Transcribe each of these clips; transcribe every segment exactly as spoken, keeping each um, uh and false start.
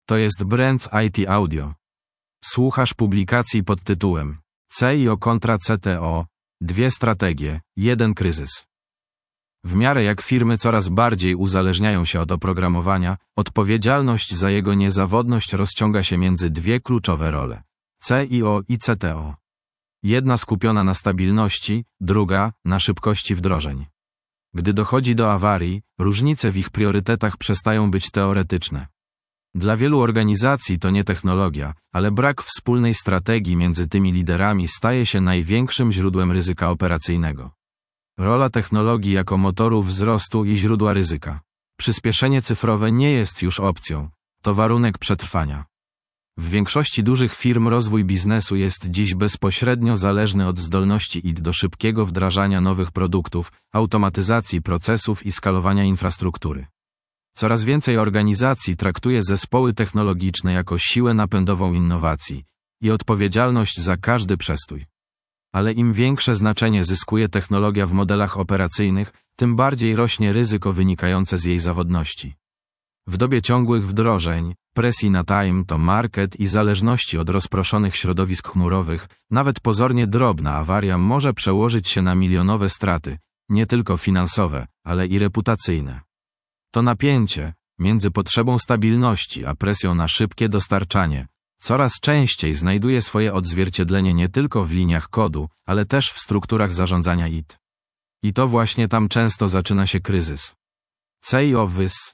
To jest Brands I T Audio. Słuchasz publikacji pod tytułem C I O kontra C T O. Dwie strategie, jeden kryzys. W miarę jak firmy coraz bardziej uzależniają się od oprogramowania, odpowiedzialność za jego niezawodność rozciąga się między dwie kluczowe role. C I O i C T O. Jedna skupiona na stabilności, druga na szybkości wdrożeń. Gdy dochodzi do awarii, różnice w ich priorytetach przestają być teoretyczne. Dla wielu organizacji to nie technologia, ale brak wspólnej strategii między tymi liderami staje się największym źródłem ryzyka operacyjnego. Rola technologii jako motoru wzrostu i źródła ryzyka. Przyspieszenie cyfrowe nie jest już opcją, to warunek przetrwania. W większości dużych firm rozwój biznesu jest dziś bezpośrednio zależny od zdolności I T do szybkiego wdrażania nowych produktów, automatyzacji procesów i skalowania infrastruktury. Coraz więcej organizacji traktuje zespoły technologiczne jako siłę napędową innowacji i odpowiedzialność za każdy przestój. Ale im większe znaczenie zyskuje technologia w modelach operacyjnych, tym bardziej rośnie ryzyko wynikające z jej zawodności. W dobie ciągłych wdrożeń, presji na time to market i zależności od rozproszonych środowisk chmurowych, nawet pozornie drobna awaria może przełożyć się na milionowe straty, nie tylko finansowe, ale i reputacyjne. To napięcie między potrzebą stabilności a presją na szybkie dostarczanie coraz częściej znajduje swoje odzwierciedlenie nie tylko w liniach kodu, ale też w strukturach zarządzania I T. I to właśnie tam często zaczyna się kryzys. C I O vs.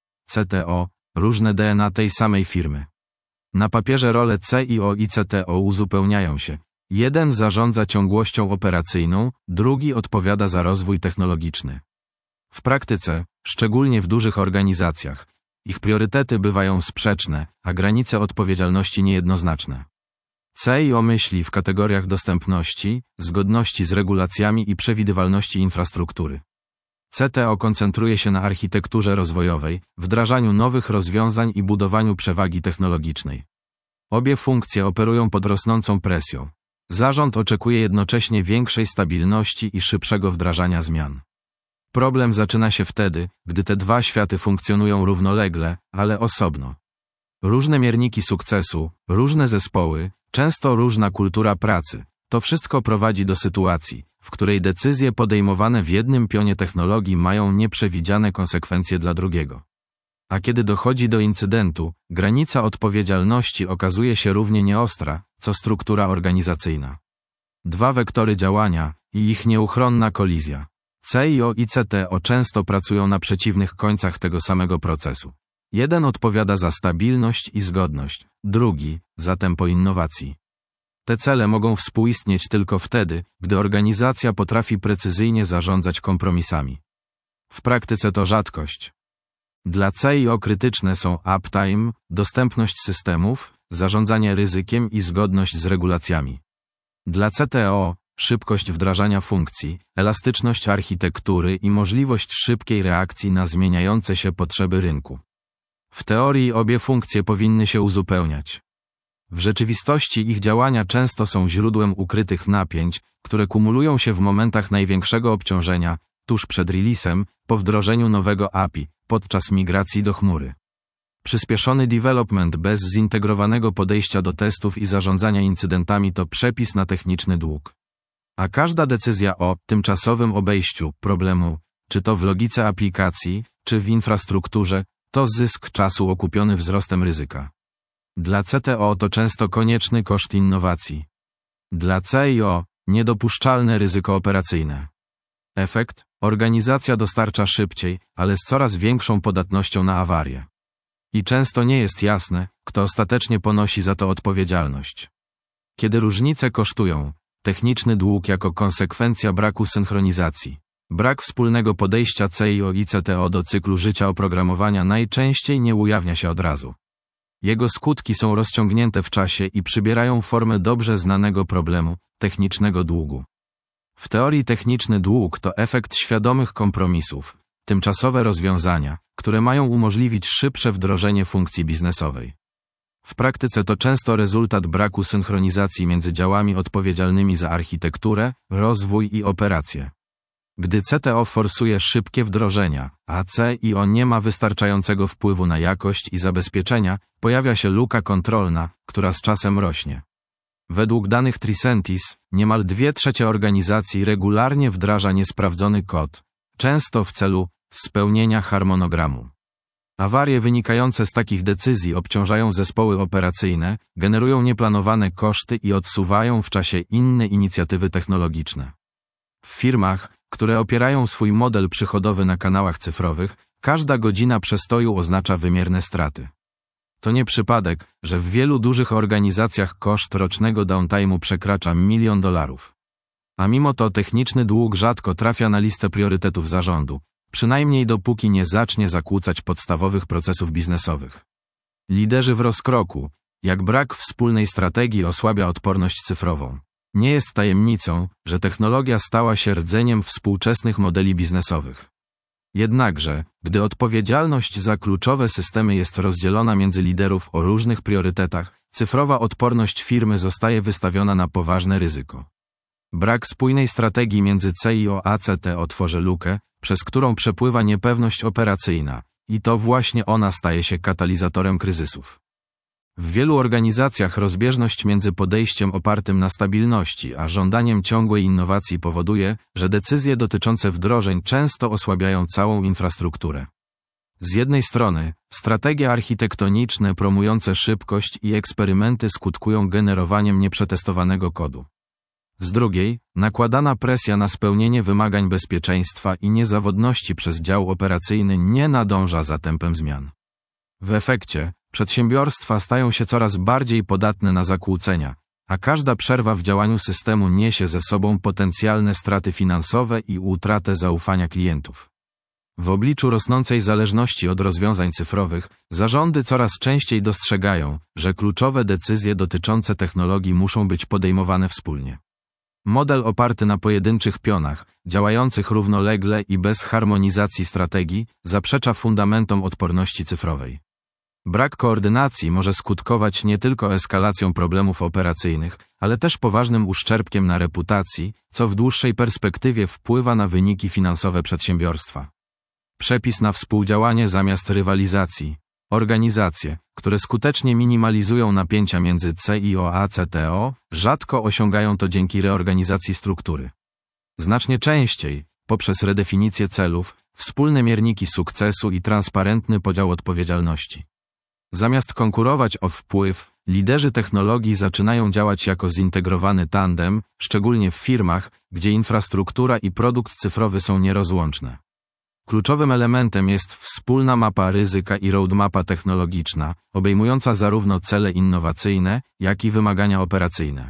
C T O, różne D N A tej samej firmy. Na papierze role C I O i C T O uzupełniają się. Jeden zarządza ciągłością operacyjną, drugi odpowiada za rozwój technologiczny. W praktyce, szczególnie w dużych organizacjach, ich priorytety bywają sprzeczne, a granice odpowiedzialności niejednoznaczne. C I O myśli w kategoriach dostępności, zgodności z regulacjami i przewidywalności infrastruktury. C T O koncentruje się na architekturze rozwojowej, wdrażaniu nowych rozwiązań i budowaniu przewagi technologicznej. Obie funkcje operują pod rosnącą presją. Zarząd oczekuje jednocześnie większej stabilności i szybszego wdrażania zmian. Problem zaczyna się wtedy, gdy te dwa światy funkcjonują równolegle, ale osobno. Różne mierniki sukcesu, różne zespoły, często różna kultura pracy. To wszystko prowadzi do sytuacji, w której decyzje podejmowane w jednym pionie technologii mają nieprzewidziane konsekwencje dla drugiego. A kiedy dochodzi do incydentu, granica odpowiedzialności okazuje się równie nieostra, co struktura organizacyjna. Dwa wektory działania i ich nieuchronna kolizja. C I O i C T O często pracują na przeciwnych końcach tego samego procesu. Jeden odpowiada za stabilność i zgodność, drugi za tempo innowacji. Te cele mogą współistnieć tylko wtedy, gdy organizacja potrafi precyzyjnie zarządzać kompromisami. W praktyce to rzadkość. Dla C I O krytyczne są uptime, dostępność systemów, zarządzanie ryzykiem i zgodność z regulacjami. Dla C T O szybkość wdrażania funkcji, elastyczność architektury i możliwość szybkiej reakcji na zmieniające się potrzeby rynku. W teorii obie funkcje powinny się uzupełniać. W rzeczywistości ich działania często są źródłem ukrytych napięć, które kumulują się w momentach największego obciążenia, tuż przed releasem, po wdrożeniu nowego A P I, podczas migracji do chmury. Przyspieszony development bez zintegrowanego podejścia do testów i zarządzania incydentami to przepis na techniczny dług. A każda decyzja o tymczasowym obejściu problemu, czy to w logice aplikacji, czy w infrastrukturze, to zysk czasu okupiony wzrostem ryzyka. Dla C T O to często konieczny koszt innowacji. Dla C I O niedopuszczalne ryzyko operacyjne. Efekt? Organizacja dostarcza szybciej, ale z coraz większą podatnością na awarie. I często nie jest jasne, kto ostatecznie ponosi za to odpowiedzialność. Kiedy różnice kosztują, techniczny dług jako konsekwencja braku synchronizacji. Brak wspólnego podejścia C I O i C T O do cyklu życia oprogramowania najczęściej nie ujawnia się od razu. Jego skutki są rozciągnięte w czasie i przybierają formę dobrze znanego problemu, technicznego długu. W teorii techniczny dług to efekt świadomych kompromisów, tymczasowe rozwiązania, które mają umożliwić szybsze wdrożenie funkcji biznesowej. W praktyce to często rezultat braku synchronizacji między działami odpowiedzialnymi za architekturę, rozwój i operacje. Gdy C T O forsuje szybkie wdrożenia, a C I O nie ma wystarczającego wpływu na jakość i zabezpieczenia, pojawia się luka kontrolna, która z czasem rośnie. Według danych Tricentis, niemal dwie trzecie organizacji regularnie wdraża niesprawdzony kod, często w celu spełnienia harmonogramu. Awarie wynikające z takich decyzji obciążają zespoły operacyjne, generują nieplanowane koszty i odsuwają w czasie inne inicjatywy technologiczne. W firmach, które opierają swój model przychodowy na kanałach cyfrowych, każda godzina przestoju oznacza wymierne straty. To nie przypadek, że w wielu dużych organizacjach koszt rocznego downtime'u przekracza milion dolarów. A mimo to techniczny dług rzadko trafia na listę priorytetów zarządu, przynajmniej dopóki nie zacznie zakłócać podstawowych procesów biznesowych. Liderzy w rozkroku, jak brak wspólnej strategii osłabia odporność cyfrową. Nie jest tajemnicą, że technologia stała się rdzeniem współczesnych modeli biznesowych. Jednakże, gdy odpowiedzialność za kluczowe systemy jest rozdzielona między liderów o różnych priorytetach, cyfrowa odporność firmy zostaje wystawiona na poważne ryzyko. Brak spójnej strategii między C I O a C T O tworzy lukę, przez którą przepływa niepewność operacyjna, i to właśnie ona staje się katalizatorem kryzysów. W wielu organizacjach rozbieżność między podejściem opartym na stabilności a żądaniem ciągłej innowacji powoduje, że decyzje dotyczące wdrożeń często osłabiają całą infrastrukturę. Z jednej strony, strategie architektoniczne promujące szybkość i eksperymenty skutkują generowaniem nieprzetestowanego kodu. Z drugiej, nakładana presja na spełnienie wymagań bezpieczeństwa i niezawodności przez dział operacyjny nie nadąża za tempem zmian. W efekcie, przedsiębiorstwa stają się coraz bardziej podatne na zakłócenia, a każda przerwa w działaniu systemu niesie ze sobą potencjalne straty finansowe i utratę zaufania klientów. W obliczu rosnącej zależności od rozwiązań cyfrowych, zarządy coraz częściej dostrzegają, że kluczowe decyzje dotyczące technologii muszą być podejmowane wspólnie. Model oparty na pojedynczych pionach, działających równolegle i bez harmonizacji strategii, zaprzecza fundamentom odporności cyfrowej. Brak koordynacji może skutkować nie tylko eskalacją problemów operacyjnych, ale też poważnym uszczerbkiem na reputacji, co w dłuższej perspektywie wpływa na wyniki finansowe przedsiębiorstwa. Przepis na współdziałanie zamiast rywalizacji. Organizacje, które skutecznie minimalizują napięcia między C I O a C T O, rzadko osiągają to dzięki reorganizacji struktury. Znacznie częściej, poprzez redefinicję celów, wspólne mierniki sukcesu i transparentny podział odpowiedzialności. Zamiast konkurować o wpływ, liderzy technologii zaczynają działać jako zintegrowany tandem, szczególnie w firmach, gdzie infrastruktura i produkt cyfrowy są nierozłączne. Kluczowym elementem jest wspólna mapa ryzyka i roadmapa technologiczna, obejmująca zarówno cele innowacyjne, jak i wymagania operacyjne.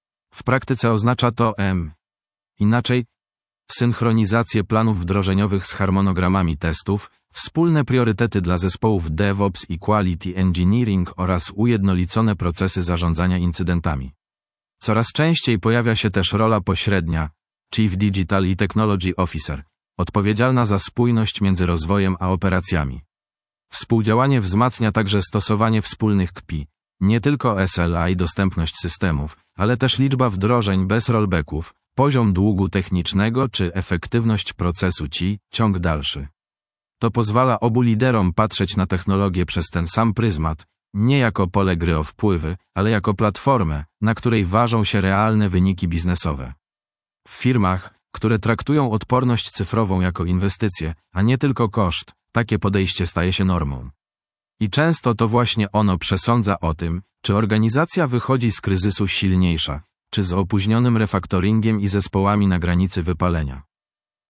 W praktyce oznacza to M. Inaczej, synchronizację planów wdrożeniowych z harmonogramami testów, wspólne priorytety dla zespołów DevOps i Quality Engineering oraz ujednolicone procesy zarządzania incydentami. Coraz częściej pojawia się też rola pośrednia, Chief Digital i Technology Officer, odpowiedzialna za spójność między rozwojem a operacjami. Współdziałanie wzmacnia także stosowanie wspólnych K P I, nie tylko S L A i dostępność systemów, ale też liczba wdrożeń bez rollbacków, poziom długu technicznego czy efektywność procesu C I, ciąg dalszy. To pozwala obu liderom patrzeć na technologię przez ten sam pryzmat, nie jako pole gry o wpływy, ale jako platformę, na której ważą się realne wyniki biznesowe. W firmach, które traktują odporność cyfrową jako inwestycję, a nie tylko koszt, takie podejście staje się normą. I często to właśnie ono przesądza o tym, czy organizacja wychodzi z kryzysu silniejsza, czy z opóźnionym refaktoringiem i zespołami na granicy wypalenia.